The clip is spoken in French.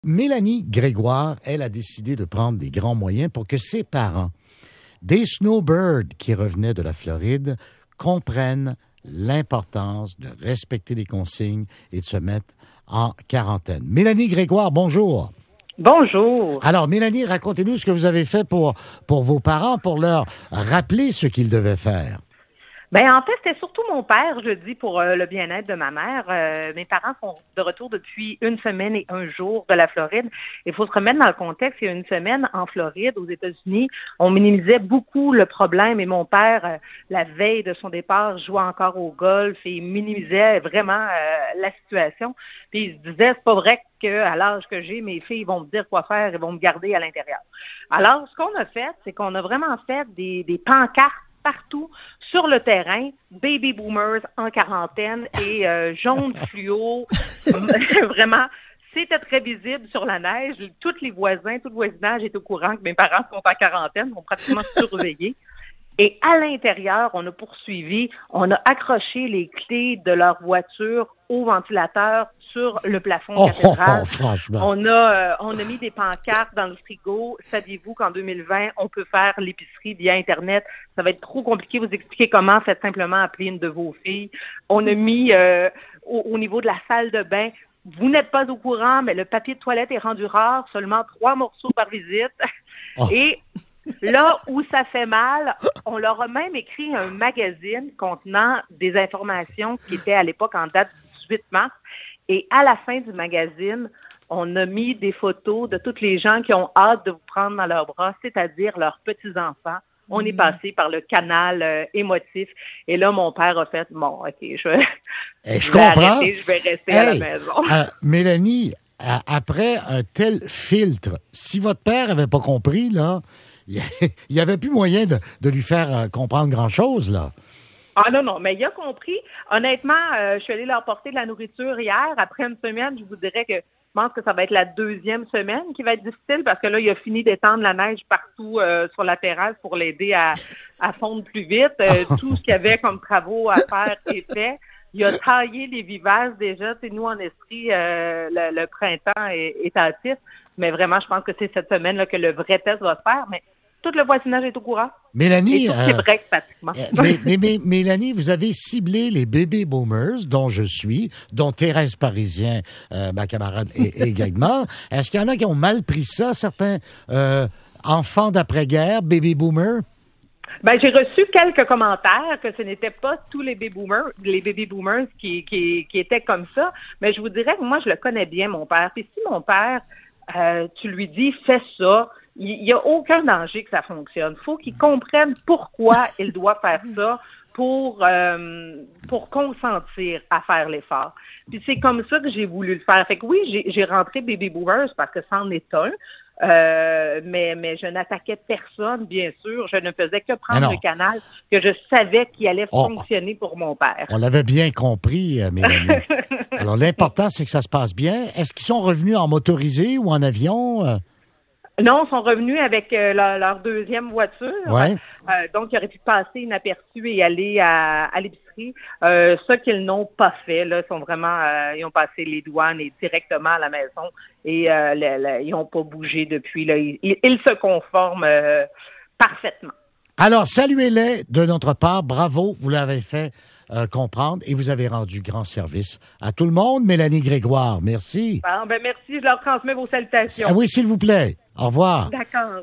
Mélanie Grégoire, elle a décidé de prendre des grands moyens pour que ses parents, des snowbirds qui revenaient de la Floride, comprennent l'importance de respecter les consignes et de se mettre en quarantaine. Mélanie Grégoire, bonjour. Bonjour. Alors, Mélanie, racontez-nous ce que vous avez fait pour vos parents, pour leur rappeler ce qu'ils devaient faire. Ben en fait, c'était surtout mon père, je dis, pour le bien-être de ma mère. Mes parents sont de retour depuis 1 semaine et 1 jour de la Floride. Il faut se remettre dans le contexte. Il y a 1 semaine, en Floride, aux États-Unis, on minimisait beaucoup le problème et mon père, la veille de son départ, jouait encore au golf et il minimisait vraiment la situation. Puis il se disait, c'est pas vrai qu'à l'âge que j'ai, mes filles vont me dire quoi faire et vont me garder à l'intérieur. Alors, ce qu'on a fait, c'est qu'on a vraiment fait des pancartes partout sur le terrain, baby boomers en quarantaine et jaune fluo, vraiment, c'était très visible sur la neige. Tous les voisins, tout le voisinage est au courant que mes parents sont en quarantaine, sont pratiquement surveillés. Et à l'intérieur, on a poursuivi, on a accroché les clés de leur voiture au ventilateur sur le plafond cathédral. On a mis des pancartes dans le frigo. Saviez-vous qu'en 2020, on peut faire l'épicerie via Internet? Ça va être trop compliqué de vous expliquer comment. Faites simplement appeler une de vos filles. On a mis au niveau de la salle de bain, vous n'êtes pas au courant, mais le papier de toilette est rendu rare, seulement 3 morceaux par visite. Et là où ça fait mal, on leur a même écrit un magazine contenant des informations qui étaient à l'époque en date du 18 mars. Et à la fin du magazine, on a mis des photos de toutes les gens qui ont hâte de vous prendre dans leurs bras, c'est-à-dire leurs petits-enfants. On est passé par le canal émotif. Et là, mon père a fait, bon, OK, je vais rester à la maison. Mélanie, après un tel filtre, si votre père n'avait pas compris, là, il n'y avait plus moyen de lui faire comprendre grand-chose, là. Ah non, mais il a compris. Honnêtement, je suis allée leur porter de la nourriture hier. Après 1 semaine, je vous dirais que je pense que ça va être la 2e semaine qui va être difficile parce que là, il a fini d'étendre la neige partout sur la terrasse pour l'aider à fondre plus vite. Tout ce qu'il y avait comme travaux à faire est fait. Il a taillé les vivaces déjà. C'est nous, en esprit, le printemps est hâtif. Mais vraiment, je pense que c'est cette semaine-là que le vrai test va se faire. Mais tout le voisinage est au courant. Mélanie, c'est vrai, pratiquement. mais Mélanie, vous avez ciblé les baby boomers, dont je suis, dont Thérèse Parisien, ma camarade, également. Est-ce qu'il y en a qui ont mal pris ça, certains enfants d'après-guerre, baby boomers? Ben, j'ai reçu quelques commentaires que ce n'était pas tous les baby boomers qui étaient comme ça. Mais je vous dirais que moi, je le connais bien, mon père. Puis si mon père, tu lui dis, fais ça, il n'y a aucun danger que ça fonctionne. Il faut qu'il comprenne pourquoi il doit faire ça pour consentir à faire l'effort. Puis c'est comme ça que j'ai voulu le faire. Fait que oui, j'ai rentré Baby Boomers parce que c'en est un. Mais je n'attaquais personne, bien sûr. Je ne faisais que prendre le canal que je savais qu'il allait fonctionner pour mon père. On l'avait bien compris, Mélanie. Alors, l'important, c'est que ça se passe bien. Est-ce qu'ils sont revenus en motorisé ou en avion? Non, ils sont revenus avec leur 2e voiture. Ouais. Donc, ils auraient pu passer inaperçus et aller à l'épicerie. Ce qu'ils n'ont pas fait, là, sont vraiment, ils ont passé les douanes et directement à la maison et ils n'ont pas bougé depuis. Là, ils se conforment parfaitement. Alors, saluez-les de notre part. Bravo, vous l'avez fait comprendre et vous avez rendu grand service à tout le monde. Mélanie Grégoire, merci. Bon, merci, je leur transmets vos salutations. Ah oui, s'il vous plaît. Au revoir. D'accord.